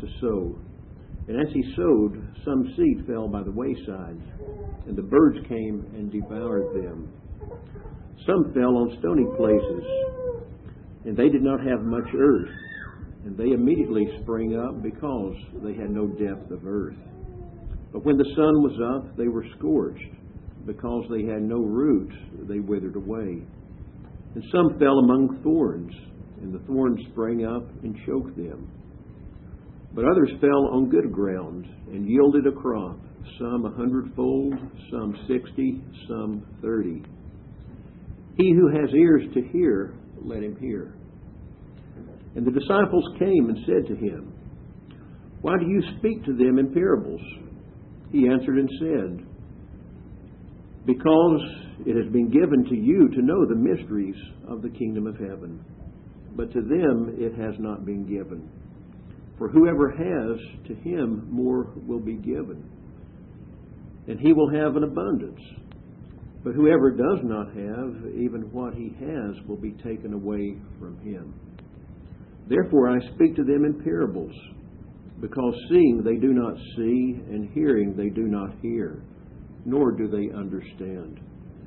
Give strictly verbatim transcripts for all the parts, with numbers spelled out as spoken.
sow. And as he sowed, some seed fell by the wayside, and the birds came and devoured them. Some fell on stony places, and they did not have much earth, and they immediately sprang up because they had no depth of earth. But when the sun was up, they were scorched. Because they had no root, they withered away. And some fell among thorns, and the thorns sprang up and choked them. But others fell on good ground and yielded a crop, some a hundredfold, some sixty, some thirty. He who has ears to hear, let him hear. And the disciples came and said to him, "Why do you speak to them in parables?" He answered and said, "Because it has been given to you to know the mysteries of the kingdom of heaven, but to them it has not been given. For whoever has, to him more will be given, and he will have an abundance. But whoever does not have, even what he has will be taken away from him. Therefore I speak to them in parables, because seeing they do not see, and hearing they do not hear, nor do they understand.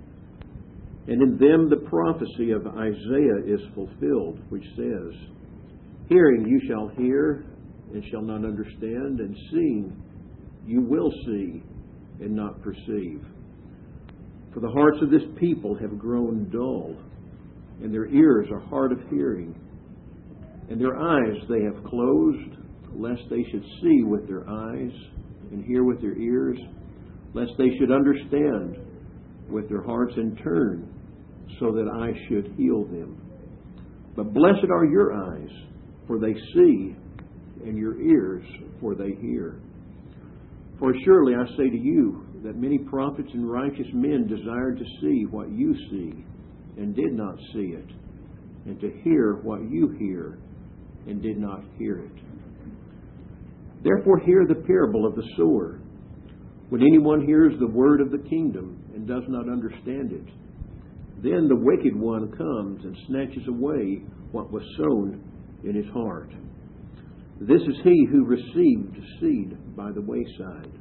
And in them the prophecy of Isaiah is fulfilled, which says, Hearing you shall hear, and shall not understand, and seeing you will see, and not perceive. For the hearts of this people have grown dull, and their ears are hard of hearing, and their eyes they have closed, lest they should see with their eyes, and hear with their ears, lest they should understand with their hearts and turn, so that I should heal them. But blessed are your eyes, for they see, and your ears, for they hear. For surely I say to you, that many prophets and righteous men desired to see what you see, and did not see it, and to hear what you hear, and did not hear it. Therefore hear the parable of the sower. When anyone hears the word of the kingdom, and does not understand it, then the wicked one comes and snatches away what was sown in his heart. This is he who received seed by the wayside.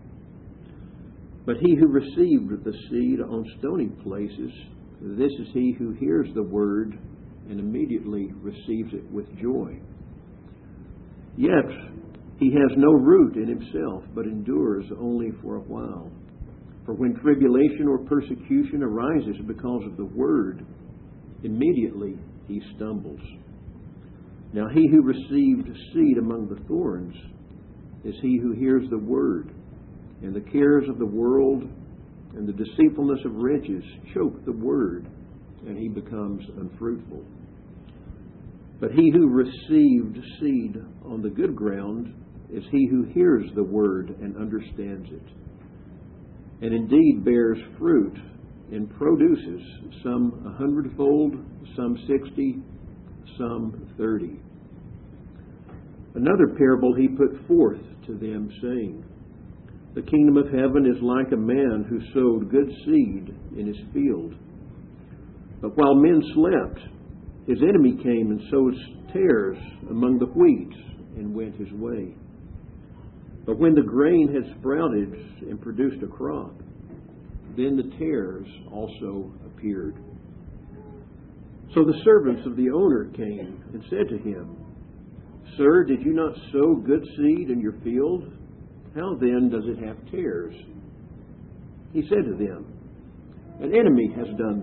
But he who received the seed on stony places, this is he who hears the word and immediately receives it with joy. Yet he has no root in himself, but endures only for a while. For when tribulation or persecution arises because of the word, immediately he stumbles. Now he who received seed among the thorns is he who hears the word, and the cares of the world and the deceitfulness of riches choke the word, and he becomes unfruitful. But he who received seed on the good ground is he who hears the word and understands it, and indeed bears fruit and produces, some a hundredfold, some sixty, some thirty. Another parable he put forth to them, saying, The kingdom of heaven is like a man who sowed good seed in his field. But while men slept, his enemy came and sowed tares among the wheat and went his way. But when the grain had sprouted and produced a crop, then the tares also appeared. So the servants of the owner came and said to him, Sir, did you not sow good seed in your field? How then does it have tares? He said to them, An enemy has done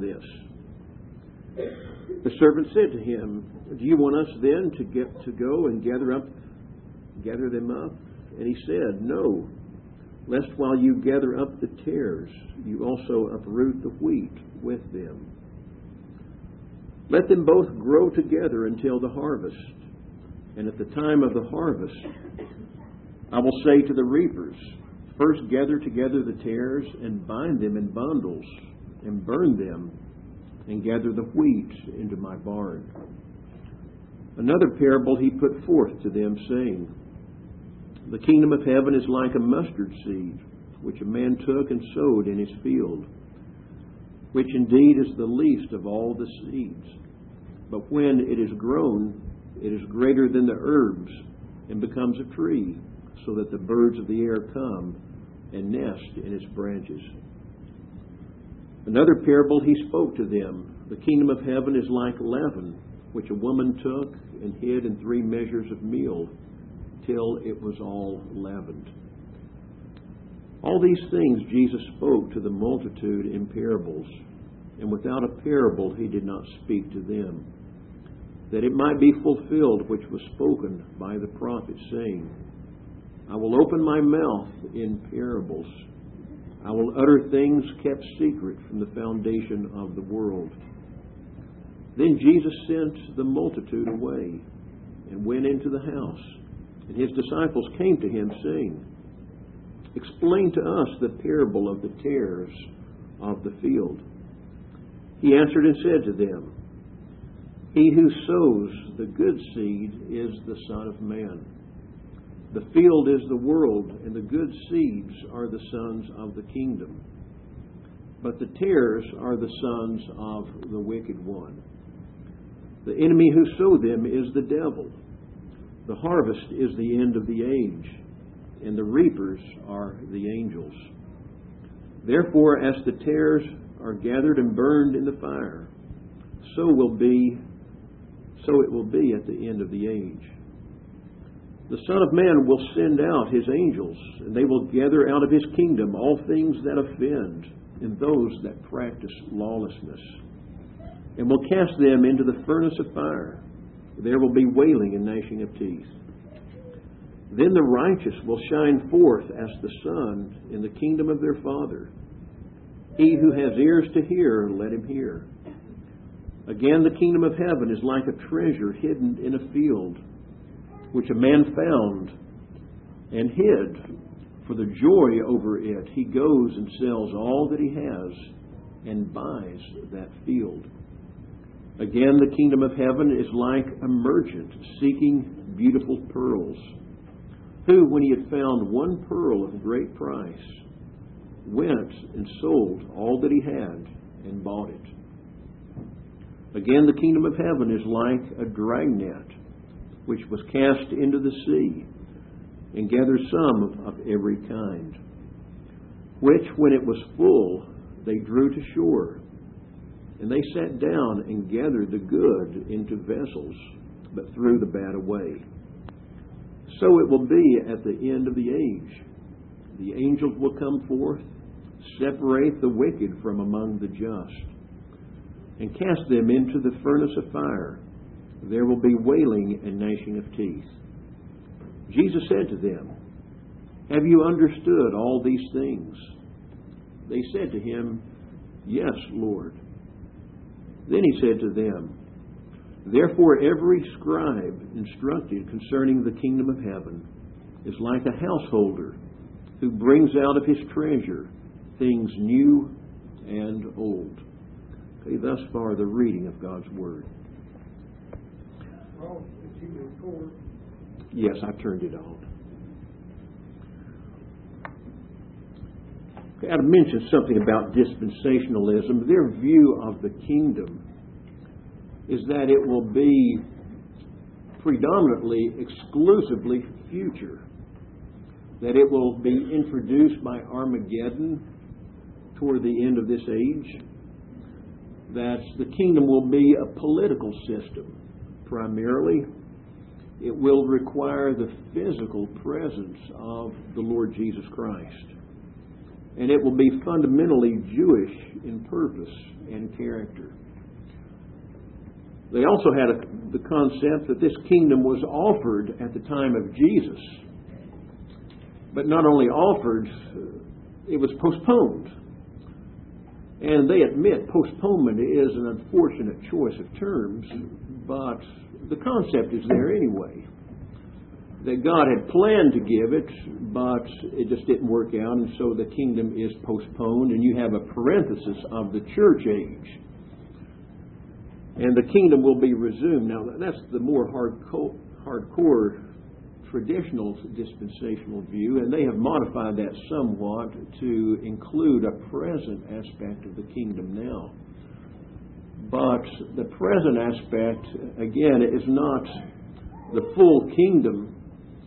this. The servant said to him, Do you want us then to get to go and gather up, gather them up? And he said, No, lest while you gather up the tares, you also uproot the wheat with them. Let them both grow together until the harvest. And at the time of the harvest, I will say to the reapers, First gather together the tares and bind them in bundles and burn them, and gather the wheat into my barn. Another parable he put forth to them, saying, The kingdom of heaven is like a mustard seed, which a man took and sowed in his field, which indeed is the least of all the seeds. But when it is grown, it is greater than the herbs, and becomes a tree, so that the birds of the air come and nest in its branches. Another parable he spoke to them. The kingdom of heaven is like leaven, which a woman took and hid in three measures of meal, till it was all leavened. All these things Jesus spoke to the multitude in parables, and without a parable he did not speak to them, that it might be fulfilled which was spoken by the prophet, saying, I will open my mouth in parables. I will utter things kept secret from the foundation of the world. Then Jesus sent the multitude away and went into the house, and his disciples came to him, saying, Explain to us the parable of the tares of the field. He answered and said to them, He who sows the good seed is the Son of Man. The field is the world, and the good seeds are the sons of the kingdom. But the tares are the sons of the wicked one. The enemy who sowed them is the devil. The harvest is the end of the age, and the reapers are the angels. Therefore, as the tares are gathered and burned in the fire, so will be, so it will be at the end of the age. The Son of Man will send out his angels, and they will gather out of his kingdom all things that offend, and those that practice lawlessness, and will cast them into the furnace of fire. There will be wailing and gnashing of teeth. Then the righteous will shine forth as the sun in the kingdom of their Father. He who has ears to hear, let him hear. Again, the kingdom of heaven is like a treasure hidden in a field, which a man found and hid. For the joy over it, he goes and sells all that he has and buys that field. Again, the kingdom of heaven is like a merchant seeking beautiful pearls, who, when he had found one pearl of great price, went and sold all that he had and bought it. Again, the kingdom of heaven is like a dragnet, which was cast into the sea, and gathered some of every kind, which, when it was full, they drew to shore. And they sat down and gathered the good into vessels, but threw the bad away. So it will be at the end of the age. The angels will come forth, separate the wicked from among the just, and cast them into the furnace of fire. There will be wailing and gnashing of teeth. Jesus said to them, Have you understood all these things? They said to him, Yes, Lord. Then he said to them, Therefore every scribe instructed concerning the kingdom of heaven is like a householder who brings out of his treasure things new and old. Okay, thus far the reading of God's Word. Yes, I turned it on. Okay, I'd mention something about dispensationalism. Their view of the kingdom is that it will be predominantly, exclusively future. That it will be introduced by Armageddon toward the end of this age. That the kingdom will be a political system, primarily. It will require the physical presence of the Lord Jesus Christ. And it will be fundamentally Jewish in purpose and character. They also had a, the concept that this kingdom was offered at the time of Jesus. But not only offered, it was postponed. And they admit postponement is an unfortunate choice of terms, but the concept is there anyway. That God had planned to give it, but it just didn't work out, and so the kingdom is postponed, and you have a parenthesis of the church age. And the kingdom will be resumed. Now, that's the more hardcore, hardcore traditional dispensational view, and they have modified that somewhat to include a present aspect of the kingdom now. But the present aspect, again, is not the full kingdom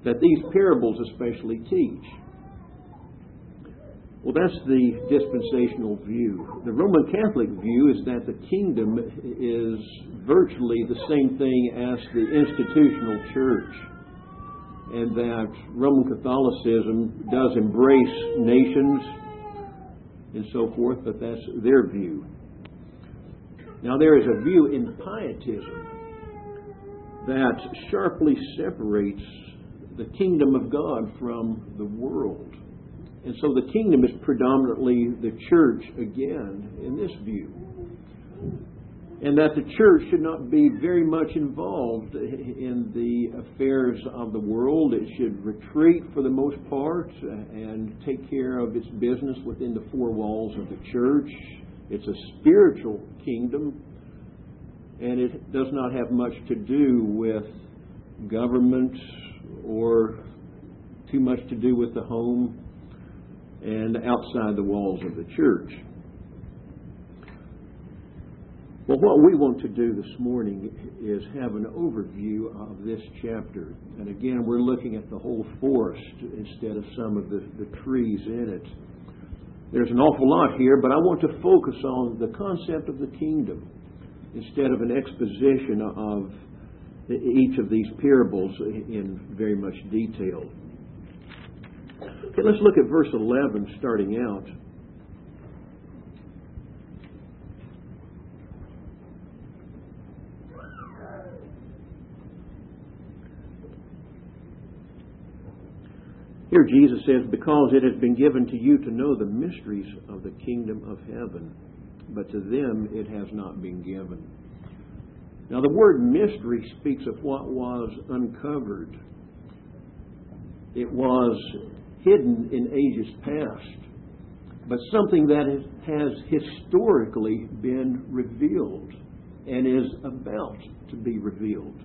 that these parables especially teach? Well, that's the dispensational view. The Roman Catholic view is that the kingdom is virtually the same thing as the institutional church, and that Roman Catholicism does embrace nations and so forth, but that's their view. Now, there is a view in Pietism that sharply separates the kingdom of God from the world. And so the kingdom is predominantly the church again in this view. And that the church should not be very much involved in the affairs of the world. It should retreat for the most part and take care of its business within the four walls of the church. It's a spiritual kingdom, and it does not have much to do with government or too much to do with the home and outside the walls of the church. Well, what we want to do this morning is have an overview of this chapter. And again, we're looking at the whole forest instead of some of the, the trees in it. There's an awful lot here, but I want to focus on the concept of the kingdom instead of an exposition of each of these parables in very much detail. Okay, let's look at verse eleven starting out. Here Jesus says, "Because it has been given to you to know the mysteries of the kingdom of heaven, but to them it has not been given." Now the word mystery speaks of what was uncovered. It was hidden in ages past, but something that has historically been revealed and is about to be revealed.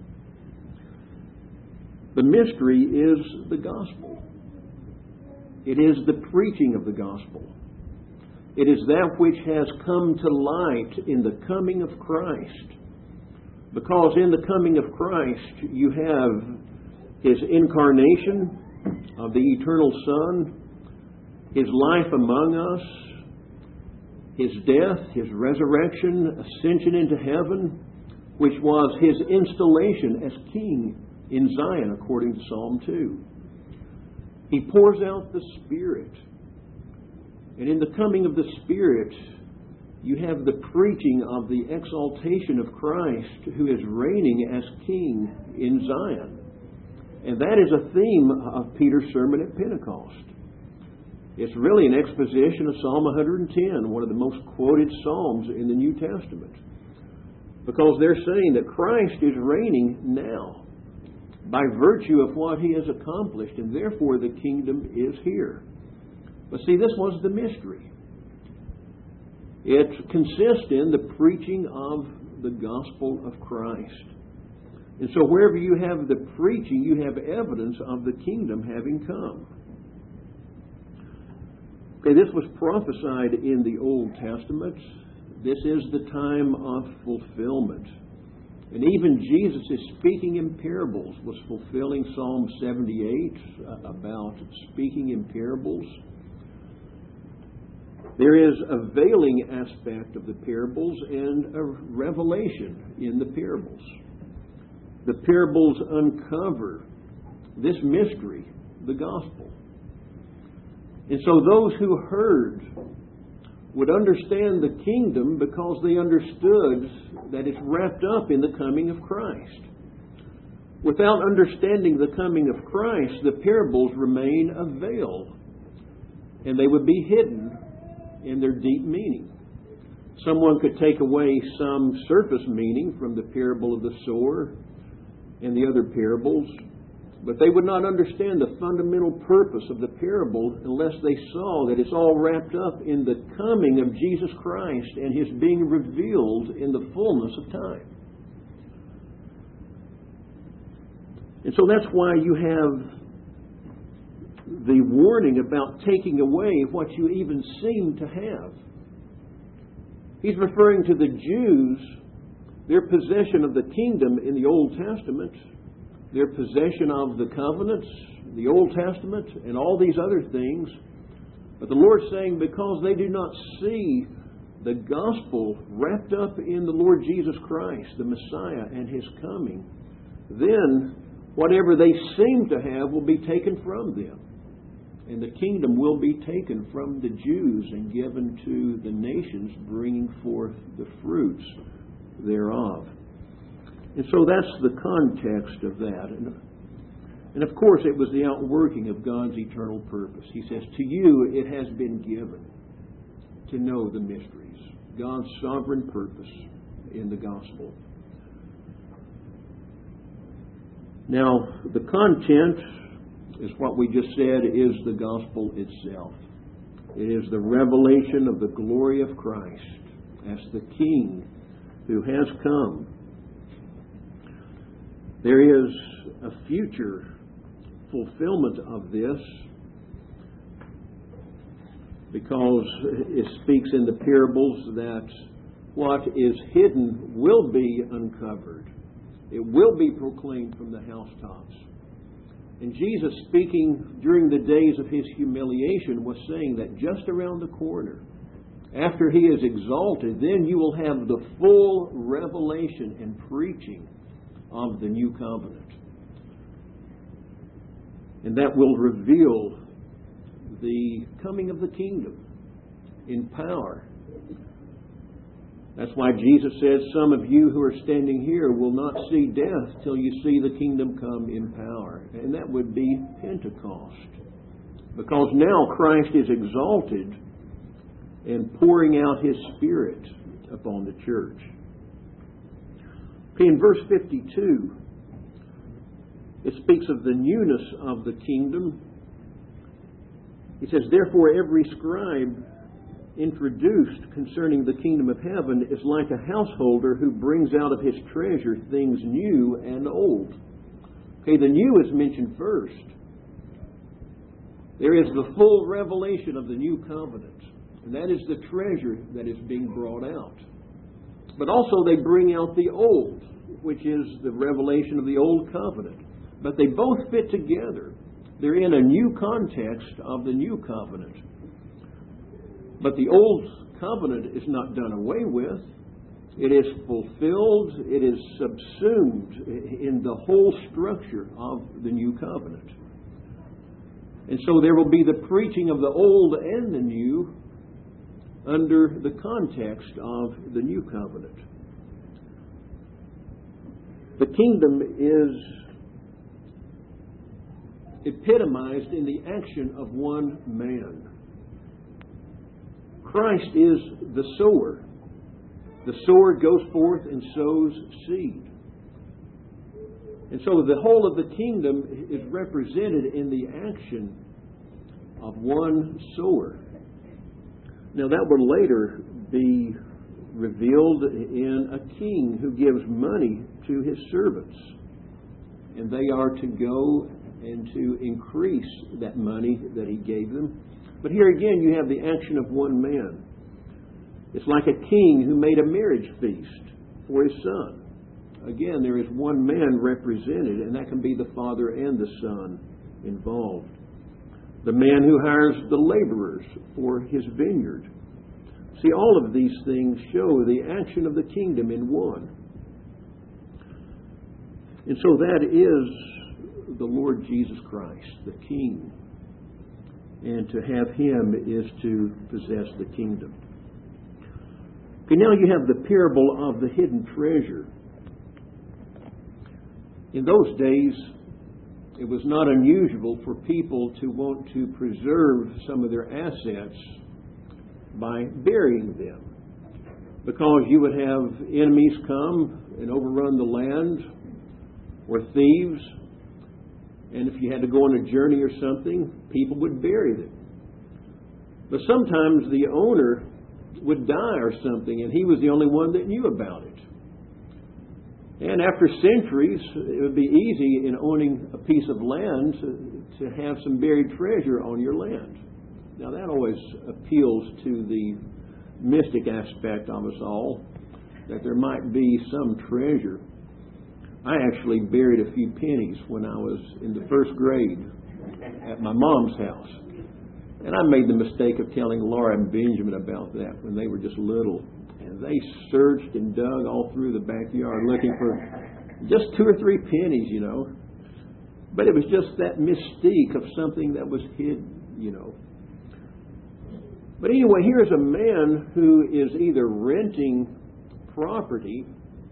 The mystery is the gospel. It is the preaching of the gospel. It is that which has come to light in the coming of Christ. Because in the coming of Christ, you have His incarnation of the eternal Son, His life among us, His death, His resurrection, ascension into heaven, which was His installation as King in Zion, according to Psalm two. He pours out the Spirit. And in the coming of the Spirit, you have the preaching of the exaltation of Christ, who is reigning as King in Zion. And that is a theme of Peter's sermon at Pentecost. It's really an exposition of Psalm one hundred ten, one of the most quoted psalms in the New Testament. Because they're saying that Christ is reigning now by virtue of what He has accomplished, and therefore the kingdom is here. But see, this was the mystery. It consists in the preaching of the gospel of Christ. And so wherever you have the preaching, you have evidence of the kingdom having come. Okay, this was prophesied in the Old Testament. This is the time of fulfillment. And even Jesus is speaking in parables, was fulfilling Psalm seventy-eight about speaking in parables. There is a veiling aspect of the parables and a revelation in the parables. The parables uncover this mystery, the gospel. And so those who heard would understand the kingdom because they understood that it's wrapped up in the coming of Christ. Without understanding the coming of Christ, the parables remain a veil, and they would be hidden in their deep meaning. Someone could take away some surface meaning from the parable of the sower and the other parables, but they would not understand the fundamental purpose of the parable unless they saw that it's all wrapped up in the coming of Jesus Christ and His being revealed in the fullness of time. And so that's why you have the warning about taking away what you even seem to have. He's referring to the Jews, their possession of the kingdom in the Old Testament, their possession of the covenants, the Old Testament, and all these other things. But the Lord's saying because they do not see the gospel wrapped up in the Lord Jesus Christ, the Messiah, and His coming, then whatever they seem to have will be taken from them. And the kingdom will be taken from the Jews and given to the nations, bringing forth the fruits thereof. And so that's the context of that. And, and of course, it was the outworking of God's eternal purpose. He says, to you it has been given to know the mysteries, God's sovereign purpose in the gospel. Now, the content is what we just said is the gospel itself. It is the revelation of the glory of Christ as the King who has come. There is a future fulfillment of this because it speaks in the parables that what is hidden will be uncovered. It will be proclaimed from the housetops. And Jesus, speaking during the days of His humiliation, was saying that just around the corner, after He is exalted, then you will have the full revelation and preaching of the new covenant. And that will reveal the coming of the kingdom in power. That's why Jesus says, some of you who are standing here will not see death till you see the kingdom come in power. And that would be Pentecost. Because now Christ is exalted and pouring out His Spirit upon the church. Okay, in verse fifty-two, it speaks of the newness of the kingdom. It says, therefore every scribe introduced concerning the kingdom of heaven is like a householder who brings out of his treasure things new and old. Okay, the new is mentioned first. There is the full revelation of the new covenant, and that is the treasure that is being brought out. But also they bring out the old, which is the revelation of the old covenant. But they both fit together. They're in a new context of the new covenant. But the old covenant is not done away with. It is fulfilled. It is subsumed in the whole structure of the new covenant. And so there will be the preaching of the old and the new under the context of the new covenant. The kingdom is epitomized in the action of one man. Christ is the sower. The sower goes forth and sows seed. And so the whole of the kingdom is represented in the action of one sower. Now that will later be revealed in a king who gives money to his servants. And they are to go and to increase that money that he gave them. But here again you have the action of one man. It's like a king who made a marriage feast for his son. Again, there is one man represented, and that can be the father and the son involved. The man who hires the laborers for his vineyard. See, all of these things show the action of the kingdom in one. And so that is the Lord Jesus Christ, the King. And to have Him is to possess the kingdom. Okay, now you have the parable of the hidden treasure. In those days, it was not unusual for people to want to preserve some of their assets by burying them. Because you would have enemies come and overrun the land, or thieves, and if you had to go on a journey or something, people would bury them. But sometimes the owner would die or something, and he was the only one that knew about it. And after centuries, it would be easy in owning a piece of land to, to have some buried treasure on your land. Now that always appeals to the mystic aspect of us all, that there might be some treasure. I actually buried a few pennies when I was in the first grade at my mom's house. And I made the mistake of telling Laura and Benjamin about that when they were just little. And they searched and dug all through the backyard looking for just two or three pennies, you know. But it was just that mystique of something that was hidden, you know. But anyway, here's a man who is either renting property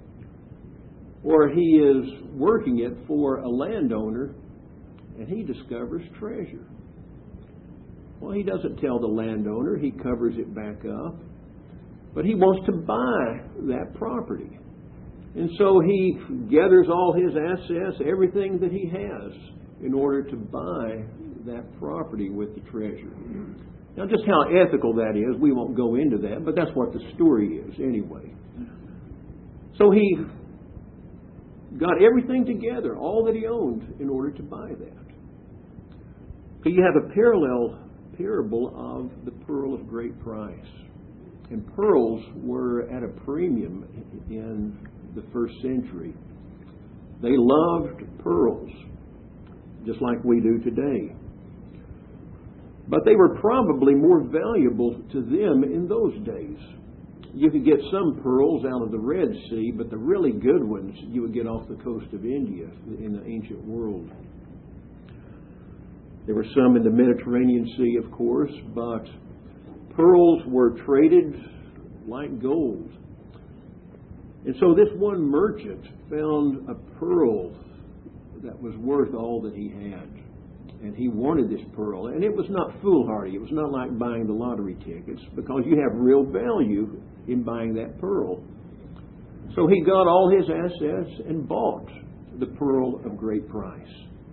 or he is working it for a landowner, and he discovers treasure. Well, he doesn't tell the landowner. He covers it back up. But he wants to buy that property. And so he gathers all his assets, everything that he has, in order to buy that property with the treasure. Now, just how ethical that is, we won't go into that, but that's what the story is anyway. So he got everything together, all that he owned, in order to buy that. So you have a parallel parable of the pearl of great price. And pearls were at a premium in the first century. They loved pearls, just like we do today. But they were probably more valuable to them in those days. You could get some pearls out of the Red Sea, but the really good ones you would get off the coast of India in the ancient world. There were some in the Mediterranean Sea, of course, but pearls were traded like gold. And so this one merchant found a pearl that was worth all that he had. And he wanted this pearl. And it was not foolhardy. It was not like buying the lottery tickets, because you have real value in buying that pearl. So he got all his assets and bought the pearl of great price.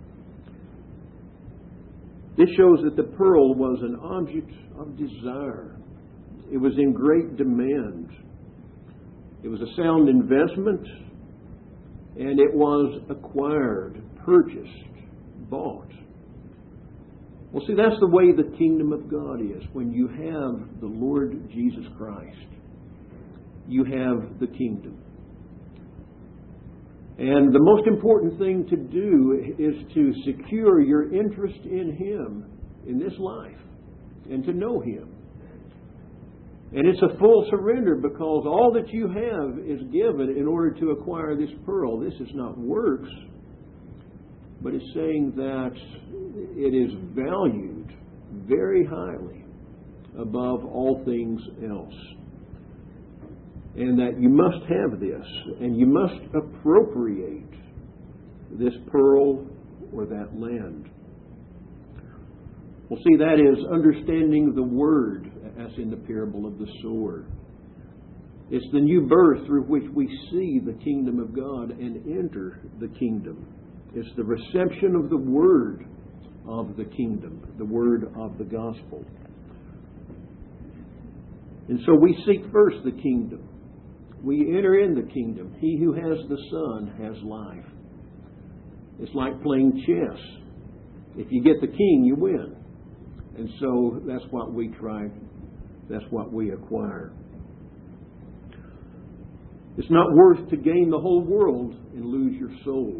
This shows that the pearl was an object of desire. It was in great demand. It was a sound investment, and it was acquired, purchased, bought. Well, see, that's the way the kingdom of God is. When you have the Lord Jesus Christ, you have the kingdom. And the most important thing to do is to secure your interest in Him in this life and to know Him. And it's a full surrender, because all that you have is given in order to acquire this pearl. This is not works, but it's saying that it is valued very highly above all things else. And that you must have this, and you must appropriate this pearl or that land. Well, see, that is understanding the Word, as in the parable of the sower. It's the new birth through which we see the kingdom of God and enter the kingdom. It's the reception of the Word of the kingdom, the Word of the gospel. And so we seek first the kingdom. We enter in the kingdom. He who has the Son has life. It's like playing chess. If you get the king, you win. And so that's what we try, that's what we acquire. It's not worth to gain the whole world and lose your soul.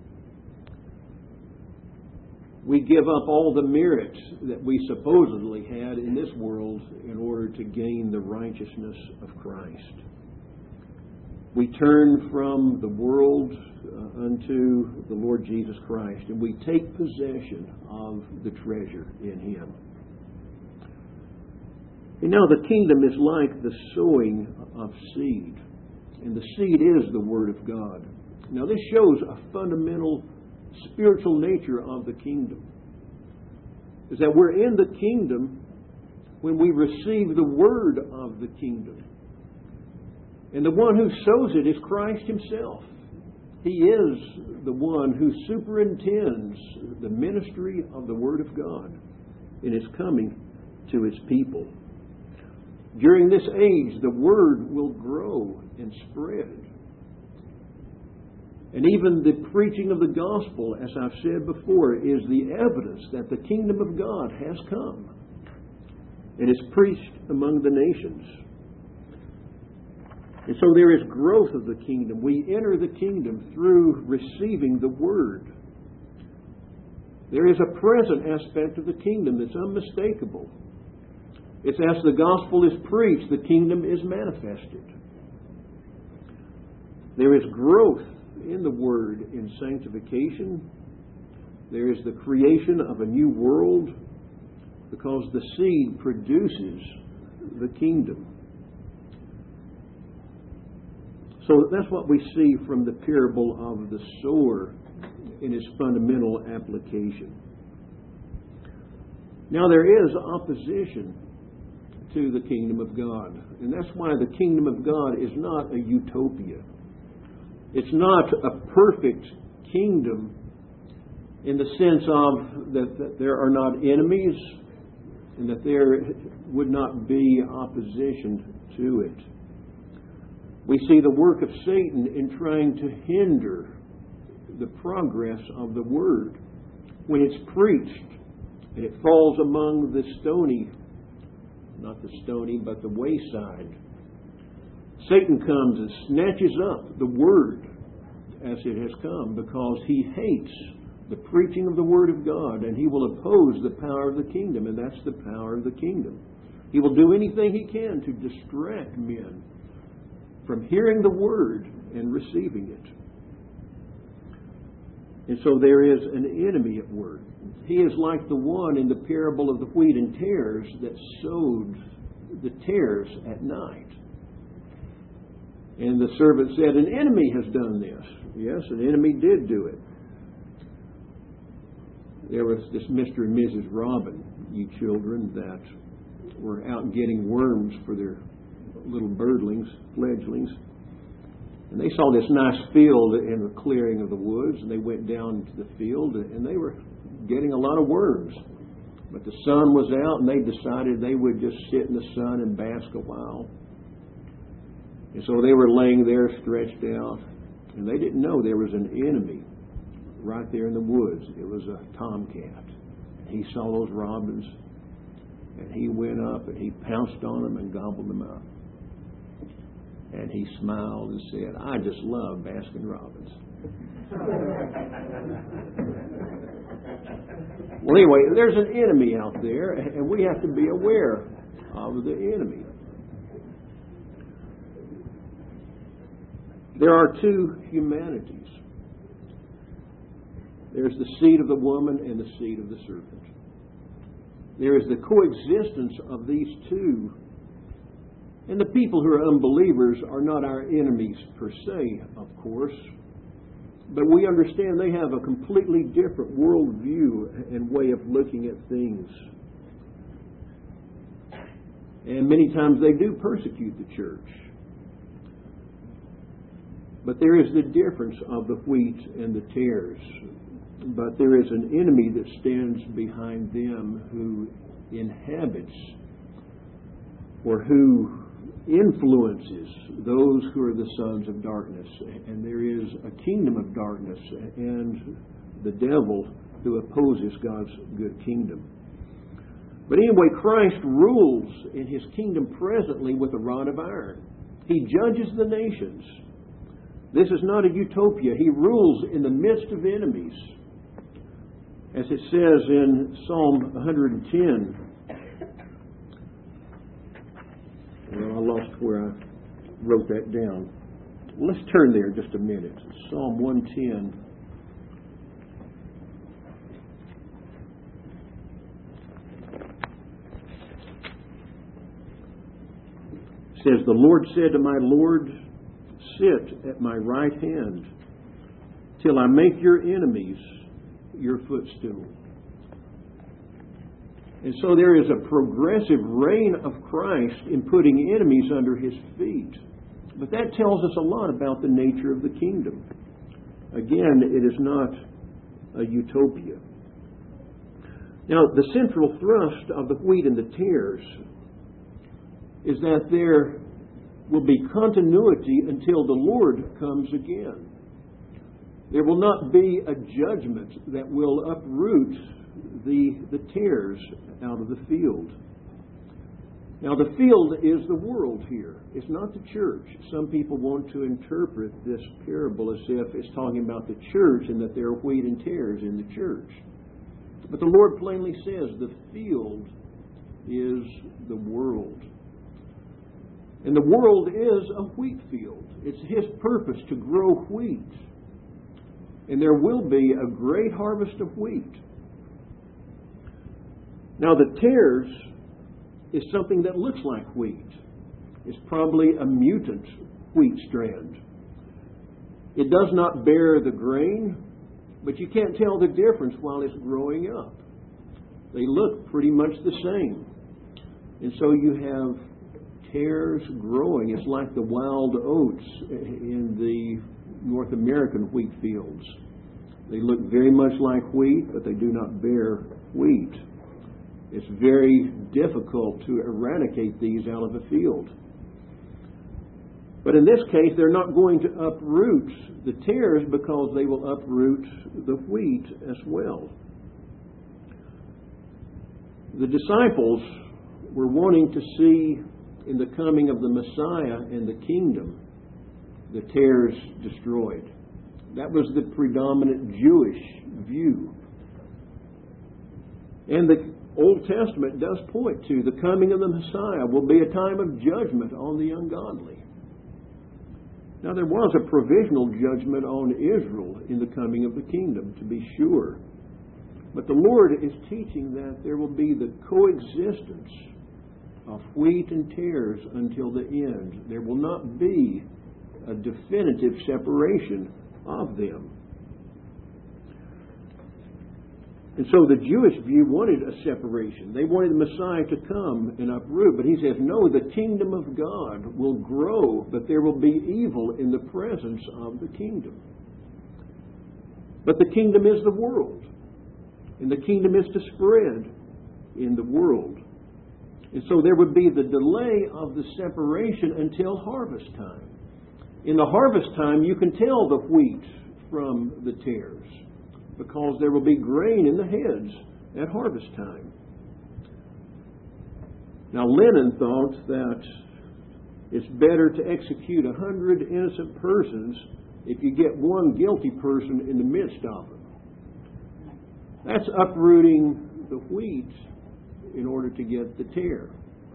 We give up all the merit that we supposedly had in this world in order to gain the righteousness of Christ. We turn from the world uh, unto the Lord Jesus Christ, and we take possession of the treasure in Him. And now the kingdom is like the sowing of seed, and the seed is the Word of God. Now this shows a fundamental spiritual nature of the kingdom, is that we're in the kingdom when we receive the Word of the kingdom. And the one who sows it is Christ Himself. He is the one who superintends the ministry of the Word of God in its coming to its people. During this age, the Word will grow and spread. And even the preaching of the gospel, as I've said before, is the evidence that the kingdom of God has come and is preached among the nations. And so there is growth of the kingdom. We enter the kingdom through receiving the Word. There is a present aspect of the kingdom that's unmistakable. It's as the gospel is preached, the kingdom is manifested. There is growth in the Word in sanctification. There is the creation of a new world because the seed produces the kingdom. So that's what we see from the parable of the sower in its fundamental application. Now there is opposition to the kingdom of God. And that's why the kingdom of God is not a utopia. It's not a perfect kingdom in the sense of that, that there are not enemies and that there would not be opposition to it. We see the work of Satan in trying to hinder the progress of the Word. When it's preached and it falls among the stony, not the stony, but the wayside, Satan comes and snatches up the Word as it has come because he hates the preaching of the Word of God, and he will oppose the power of the kingdom, and that's the power of the kingdom. He will do anything he can to distract men from hearing the Word and receiving it. And so there is an enemy at work. He is like the one in the parable of the wheat and tares that sowed the tares at night. And the servant said, an enemy has done this. Yes, an enemy did do it. There was this Mister and Missus Robin, you children, that were out getting worms for their little birdlings, fledglings. And they saw this nice field in the clearing of the woods, and they went down to the field, and they were getting a lot of worms. But the sun was out, and they decided they would just sit in the sun and bask a while. And so they were laying there stretched out, and they didn't know there was an enemy right there in the woods. It was a tomcat. He saw those robins, and he went up, and he pounced on them and gobbled them up. And he smiled and said, I just love Baskin-Robbins. Well, anyway, there's an enemy out there, and we have to be aware of the enemy. There are two humanities. There's the seed of the woman and the seed of the serpent. There is the coexistence of these two. And the people who are unbelievers are not our enemies per se, of course. But we understand they have a completely different worldview and way of looking at things. And many times they do persecute the church. But there is the difference of the wheat and the tares. But there is an enemy that stands behind them who inhabits or who influences those who are the sons of darkness. And there is a kingdom of darkness and the devil who opposes God's good kingdom. But anyway, Christ rules in his kingdom presently with a rod of iron. He judges the nations. This is not a utopia. He rules in the midst of enemies. As it says in Psalm one hundred ten, well, I lost where I wrote that down. Well, let's turn there just a minute. Psalm one ten. It says, the Lord said to my Lord, sit at my right hand till I make your enemies your footstool. And so there is a progressive reign of Christ in putting enemies under his feet. But that tells us a lot about the nature of the kingdom. Again, it is not a utopia. Now, the central thrust of the wheat and the tares is that there will be continuity until the Lord comes again. There will not be a judgment that will uproot the, the tares out of the field. Now, the field is the world here. It's not the church. Some people want to interpret this parable as if it's talking about the church and that there are wheat and tares in the church. But the Lord plainly says the field is the world. And the world is a wheat field. It's His purpose to grow wheat. And there will be a great harvest of wheat. Now, the tares is something that looks like wheat. It's probably a mutant wheat strand. It does not bear the grain, but you can't tell the difference while it's growing up. They look pretty much the same. And so you have tares growing. It's like the wild oats in the North American wheat fields. They look very much like wheat, but they do not bear wheat. It's very difficult to eradicate these out of a field. But in this case, they're not going to uproot the tares because they will uproot the wheat as well. The disciples were wanting to see in the coming of the Messiah and the kingdom the tares destroyed. That was the predominant Jewish view. And the Old Testament does point to the coming of the Messiah will be a time of judgment on the ungodly. Now, there was a provisional judgment on Israel in the coming of the kingdom, to be sure. But the Lord is teaching that there will be the coexistence of wheat and tares until the end. There will not be a definitive separation of them. And so the Jewish view wanted a separation. They wanted the Messiah to come and uproot. But He says, no, the kingdom of God will grow, but there will be evil in the presence of the kingdom. But the kingdom is the world. And the kingdom is to spread in the world. And so there would be the delay of the separation until harvest time. In the harvest time, you can tell the wheat from the tares, because there will be grain in the heads at harvest time. Now, Lenin thought that it's better to execute a hundred innocent persons if you get one guilty person in the midst of them. That's uprooting the wheat in order to get the tare.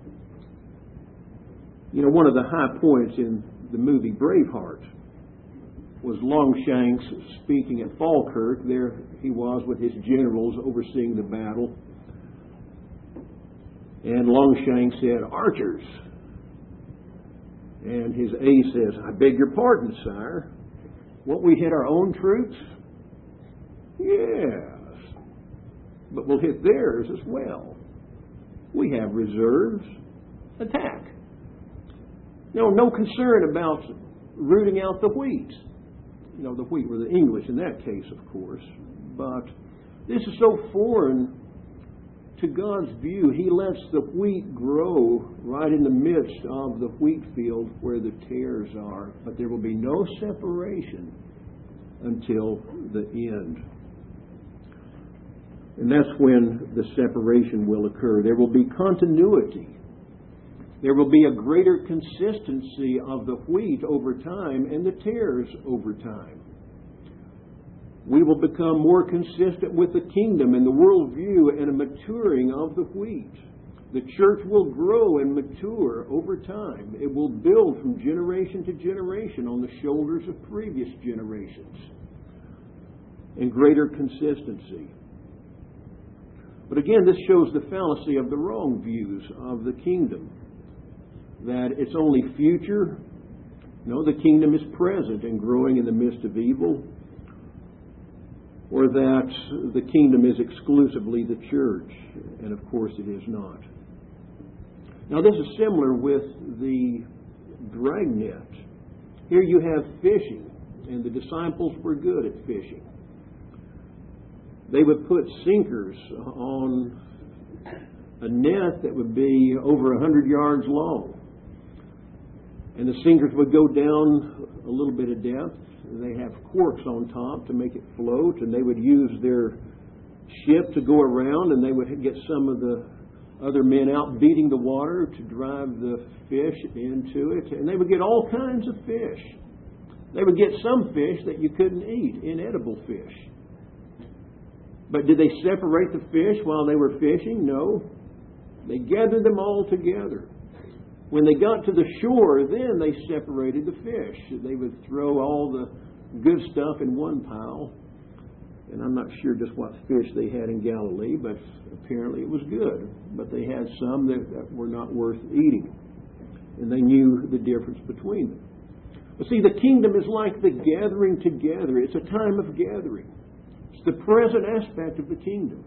You know, one of the high points in the movie Braveheart was Longshanks speaking at Falkirk. There he was with his generals overseeing the battle. And Longshanks said, "Archers." And his aide says, "I beg your pardon, sire. Won't we hit our own troops?" "Yes, but we'll hit theirs as well. We have reserves. Attack." No, no concern about rooting out the wheat. You know, the wheat were the English in that case, of course. But this is so foreign to God's view. He lets the wheat grow right in the midst of the wheat field where the tares are. But there will be no separation until the end. And that's when the separation will occur. There will be continuity. There will be a greater consistency of the wheat over time and the tares over time. We will become more consistent with the kingdom and the worldview and a maturing of the wheat. The church will grow and mature over time. It will build from generation to generation on the shoulders of previous generations. And greater consistency. But again, this shows the fallacy of the wrong views of the kingdom. That it's only future. No, the kingdom is present and growing in the midst of evil. Or that the kingdom is exclusively the church. And of course it is not. Now this is similar with the dragnet. Here you have fishing. And the disciples were good at fishing. They would put sinkers on a net that would be over a hundred yards long. And the sinkers would go down a little bit of depth. They have corks on top to make it float, and they would use their ship to go around, and they would get some of the other men out beating the water to drive the fish into it, and they would get all kinds of fish. They would get some fish that you couldn't eat, inedible fish. But did they separate the fish while they were fishing? No. They gathered them all together. When they got to the shore, then they separated the fish. They would throw all the good stuff in one pile. And I'm not sure just what fish they had in Galilee, but apparently it was good. But they had some that, that were not worth eating. And they knew the difference between them. But see, the kingdom is like the gathering together. It's a time of gathering. It's the present aspect of the kingdom.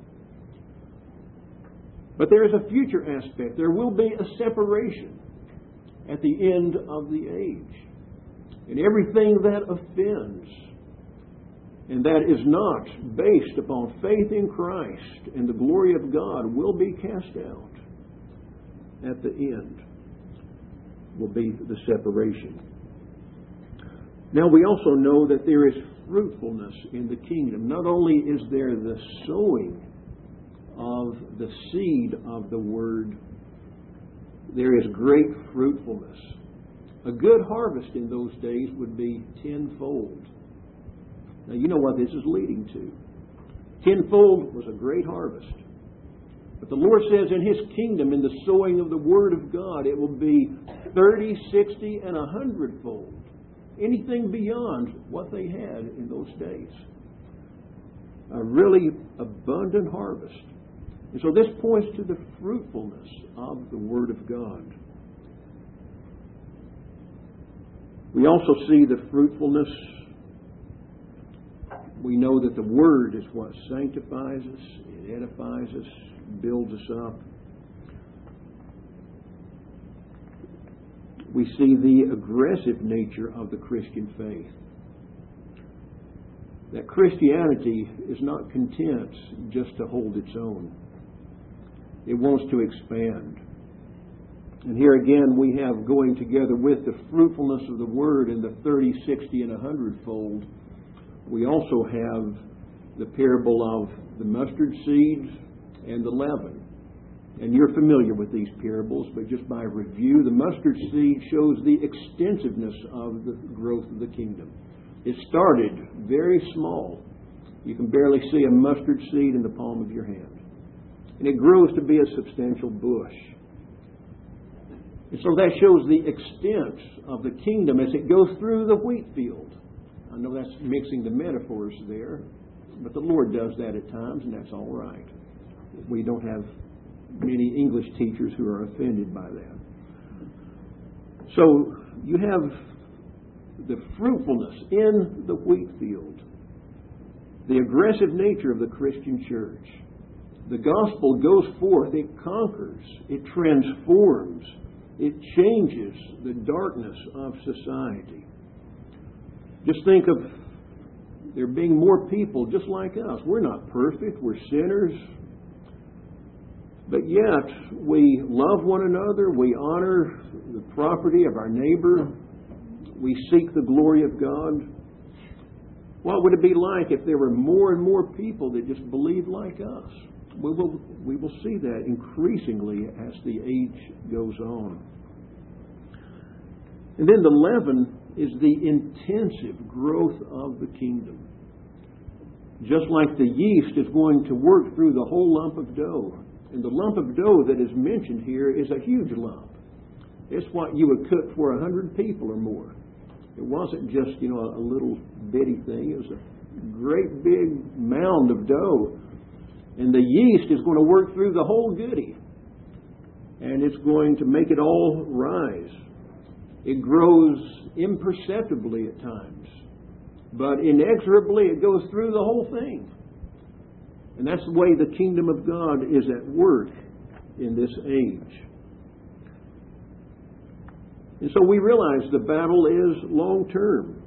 But there is a future aspect. There will be a separation at the end of the age. And everything that offends and that is not based upon faith in Christ and the glory of God will be cast out. At the end will be the separation. Now we also know that there is fruitfulness in the kingdom. Not only is there the sowing of the seed of the word, there is great fruitfulness. A good harvest in those days would be tenfold. Now you know what this is leading to. Tenfold was a great harvest. But the Lord says in His kingdom, in the sowing of the Word of God, it will be thirty, sixty, and a hundredfold. Anything beyond what they had in those days. A really abundant harvest. And so this points to the fruitfulness of the Word of God. We also see the fruitfulness. We know that the Word is what sanctifies us, it edifies us, builds us up. We see the aggressive nature of the Christian faith. That Christianity is not content just to hold its own. It wants to expand. And here again we have going together with the fruitfulness of the Word in the thirty, sixty, and a hundredfold. We also have the parable of the mustard seed and the leaven. And you're familiar with these parables, but just by review, the mustard seed shows the extensiveness of the growth of the kingdom. It started very small. You can barely see a mustard seed in the palm of your hand. And it grows to be a substantial bush. And so that shows the extent of the kingdom as it goes through the wheat field. I know that's mixing the metaphors there, but the Lord does that at times, and that's all right. We don't have many English teachers who are offended by that. So you have the fruitfulness in the wheat field, the aggressive nature of the Christian church. The gospel goes forth, it conquers, it transforms, it changes the darkness of society. Just think of there being more people just like us. We're not perfect, we're sinners. But yet, we love one another, we honor the property of our neighbor, we seek the glory of God. What would it be like if there were more and more people that just believed like us? We will, we will see that increasingly as the age goes on. And then the leaven is the intensive growth of the kingdom. Just like the yeast is going to work through the whole lump of dough. And the lump of dough that is mentioned here is a huge lump. It's what you would cook for a hundred people or more. It wasn't just, you know, a little bitty thing. It was a great big mound of dough. And the yeast is going to work through the whole goody. And it's going to make it all rise. It grows imperceptibly at times. But inexorably it goes through the whole thing. And that's the way the kingdom of God is at work in this age. And so we realize the battle is long term.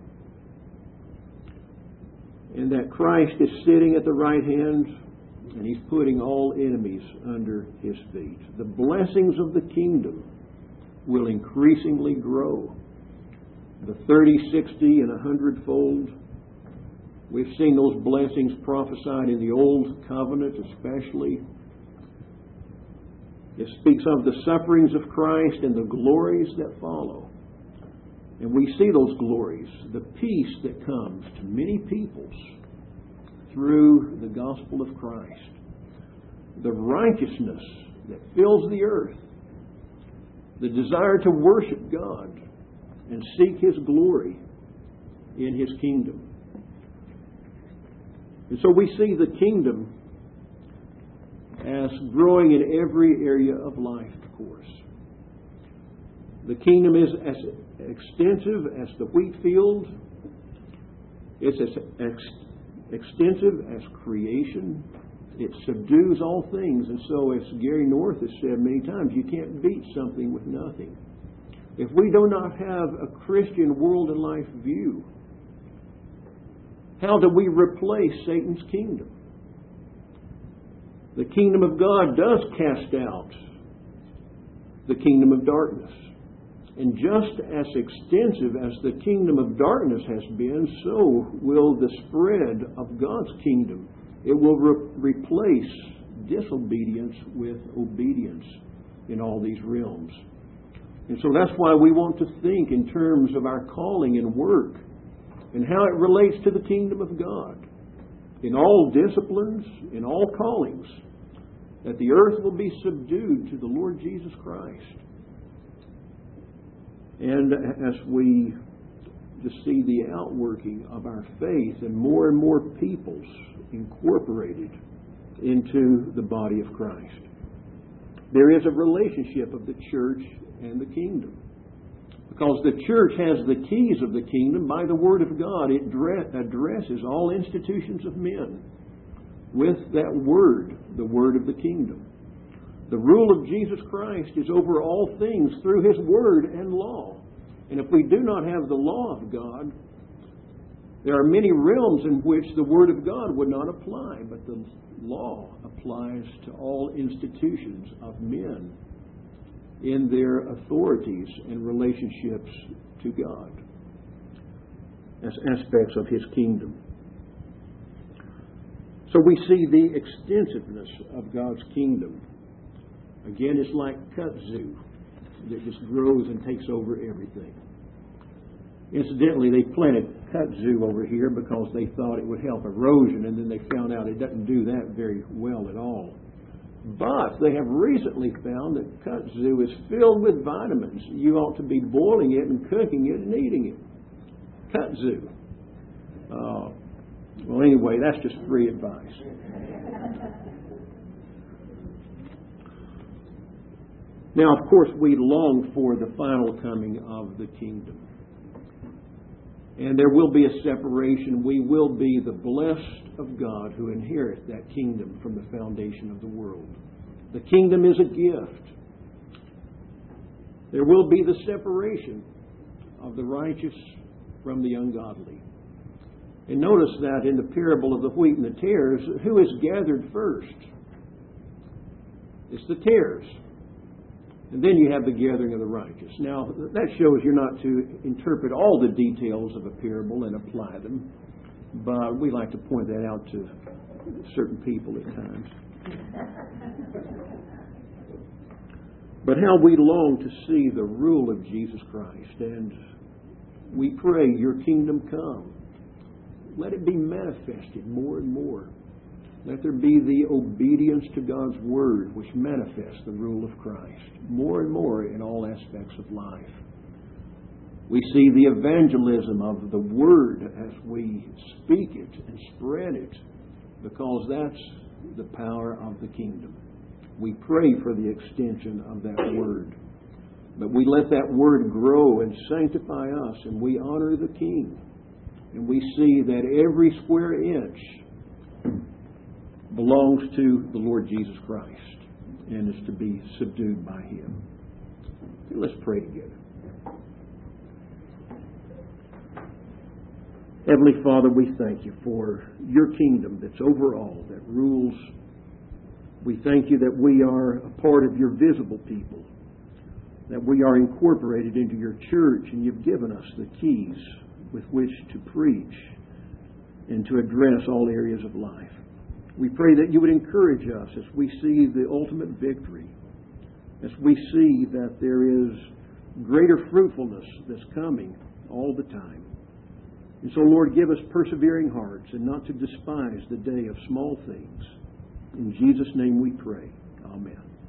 And that Christ is sitting at the right hand and He's putting all enemies under His feet. The blessings of the kingdom will increasingly grow. The thirty, sixty, and a hundredfold. We've seen those blessings prophesied in the Old Covenant especially. It speaks of the sufferings of Christ and the glories that follow. And we see those glories, the peace that comes to many peoples through the gospel of Christ, the righteousness that fills the earth, the desire to worship God and seek His glory in His kingdom. And so we see the kingdom as growing in every area of life, of course. The kingdom is as extensive as the wheat field. It's as ex- extensive as creation. It subdues all things. And so, as Gary North has said many times, you can't beat something with nothing. If we do not have a Christian world and life view, how do we replace Satan's kingdom? The kingdom of God does cast out the kingdom of darkness. And just as extensive as the kingdom of darkness has been, so will the spread of God's kingdom. It will re- replace disobedience with obedience in all these realms. And so that's why we want to think in terms of our calling and work and how it relates to the kingdom of God. In all disciplines, in all callings, that the earth will be subdued to the Lord Jesus Christ. And as we just see the outworking of our faith and more and more peoples incorporated into the body of Christ. There is a relationship of the church and the kingdom. Because the church has the keys of the kingdom by the Word of God. It addresses all institutions of men with that Word, the Word of the kingdom. The rule of Jesus Christ is over all things through His Word and law. And if we do not have the law of God, there are many realms in which the Word of God would not apply, but the law applies to all institutions of men in their authorities and relationships to God as aspects of His kingdom. So we see the extensiveness of God's kingdom. Again, it's like kudzu that just grows and takes over everything. Incidentally, they planted kudzu over here because they thought it would help erosion, and then they found out it doesn't do that very well at all. But they have recently found that kudzu is filled with vitamins. You ought to be boiling it and cooking it and eating it. Kudzu. Uh, well, anyway, that's just free advice. Now, of course, we long for the final coming of the kingdom. And there will be a separation. We will be the blessed of God who inherit that kingdom from the foundation of the world. The kingdom is a gift. There will be the separation of the righteous from the ungodly. And notice that in the parable of the wheat and the tares, who is gathered first? It's the tares. And then you have the gathering of the righteous. Now, that shows you're not to interpret all the details of a parable and apply them. But we like to point that out to certain people at times. But how we long to see the rule of Jesus Christ. And we pray, your kingdom come. Let it be manifested more and more. Let there be the obedience to God's Word which manifests the rule of Christ more and more in all aspects of life. We see the evangelism of the Word as we speak it and spread it, because that's the power of the kingdom. We pray for the extension of that Word. But we let that Word grow and sanctify us, and we honor the King. And we see that every square inch belongs to the Lord Jesus Christ and is to be subdued by Him. Okay, let's pray together. Heavenly Father, we thank you for your kingdom that's over all, that rules. We thank you that we are a part of your visible people, that we are incorporated into your church, and you've given us the keys with which to preach and to address all areas of life. We pray that you would encourage us as we see the ultimate victory as we see that there is greater fruitfulness that's coming all the time. And so, Lord, give us persevering hearts and not to despise the day of small things. In Jesus' name we pray. Amen.